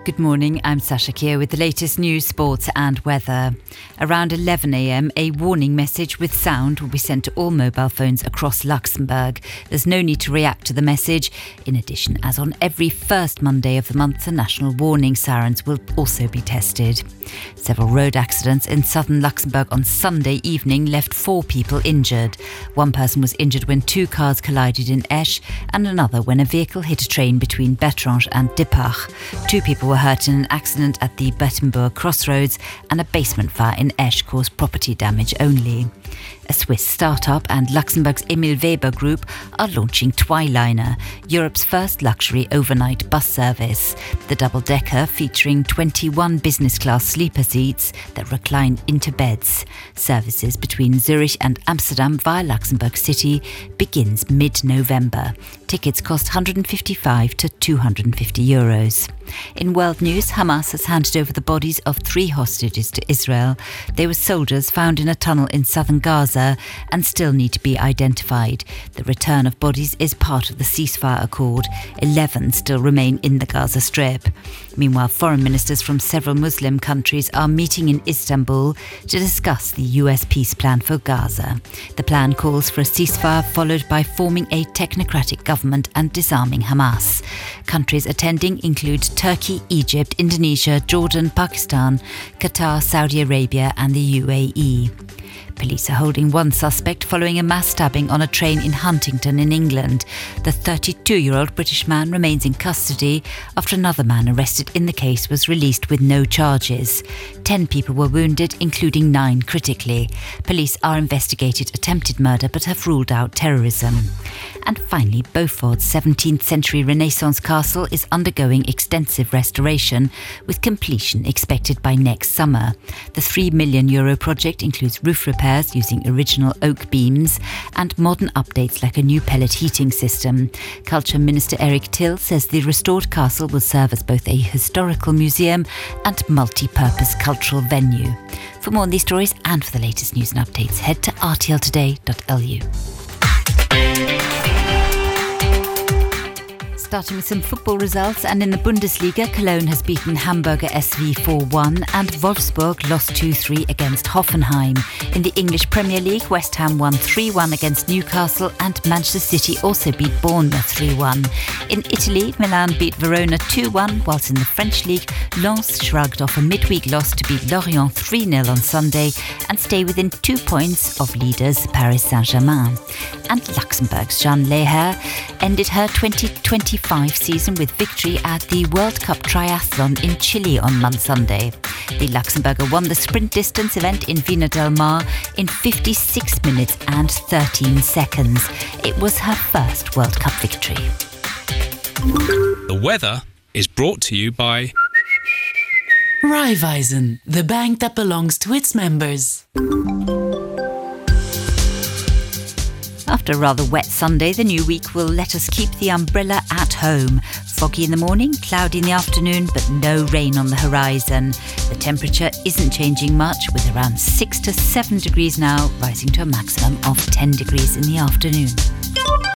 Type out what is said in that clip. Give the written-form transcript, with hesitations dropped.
Good morning, I'm Sasha Keir with the latest news, sports and weather. Around 11 a.m, a warning message with sound will be sent to all mobile phones across Luxembourg. There's no need to react to the message. In addition, as on every first Monday of the month, the national warning sirens will also be tested. Several road accidents in southern Luxembourg on Sunday evening left 4 people injured. One person was injured when 2 cars collided in Esch and another when a vehicle hit a train between Bertrange and Dippach. 2 people were hurt in an accident at the Bettembourg crossroads, and a basement fire in Esch caused property damage only. A Swiss start-up and Luxembourg's Emil Weber Group are launching Twiliner, Europe's first luxury overnight bus service. The double-decker featuring 21 business-class sleeper seats that recline into beds. Services between Zurich and Amsterdam via Luxembourg City begins mid-November. Tickets cost €155 to €250. In world news, Hamas has handed over the bodies of 3 hostages to Israel. They were soldiers found in a tunnel in southern Gaza and still need to be identified. The return of bodies is part of the ceasefire accord. 11 still remain in the Gaza Strip. Meanwhile, foreign ministers from several Muslim countries are meeting in Istanbul to discuss the US peace plan for Gaza. The plan calls for a ceasefire followed by forming a technocratic government and disarming Hamas. Countries attending include Turkey, Egypt, Indonesia, Jordan, Pakistan, Qatar, Saudi Arabia and the UAE. Police are holding 1 suspect following a mass stabbing on a train in Huntington in England. The 32-year-old British man remains in custody after another man arrested in the case was released with no charges. 10 people were wounded, including 9 critically. Police are investigating attempted murder but have ruled out terrorism. And finally, Beaufort's 17th century Renaissance castle is undergoing extensive restoration, with completion expected by next summer. The €3 million project includes roof repairs using original oak beams and modern updates like a new pellet heating system. Culture Minister Eric Till says the restored castle will serve as both a historical museum and multi-purpose cultural venue. For more on these stories and for the latest news and updates, head to rtltoday.lu. Starting with some football results, and in the Bundesliga, Cologne has beaten Hamburger SV 4-1 and Wolfsburg lost 2-3 against Hoffenheim. In the English Premier League, West Ham won 3-1 against Newcastle and Manchester City also beat Bournemouth 3-1. In Italy, Milan beat Verona 2-1, whilst in the French League, Lens shrugged off a midweek loss to beat Lorient 3-0 on Sunday and stay within 2 points of leaders Paris Saint-Germain. And Luxembourg's Jeanne Leher ended her 2025 season with victory at the World Cup Triathlon in Chile on Sunday. The Luxembourger won the sprint distance event in Vina del Mar in 56 minutes and 13 seconds. It was her first World Cup victory. The weather is brought to you by Raiffeisen, the bank that belongs to its members. After a rather wet Sunday, the new week will let us keep the umbrella at home. Foggy in the morning, cloudy in the afternoon, but no rain on the horizon. The temperature isn't changing much, with around 6 to 7 degrees now, rising to a maximum of 10 degrees in the afternoon.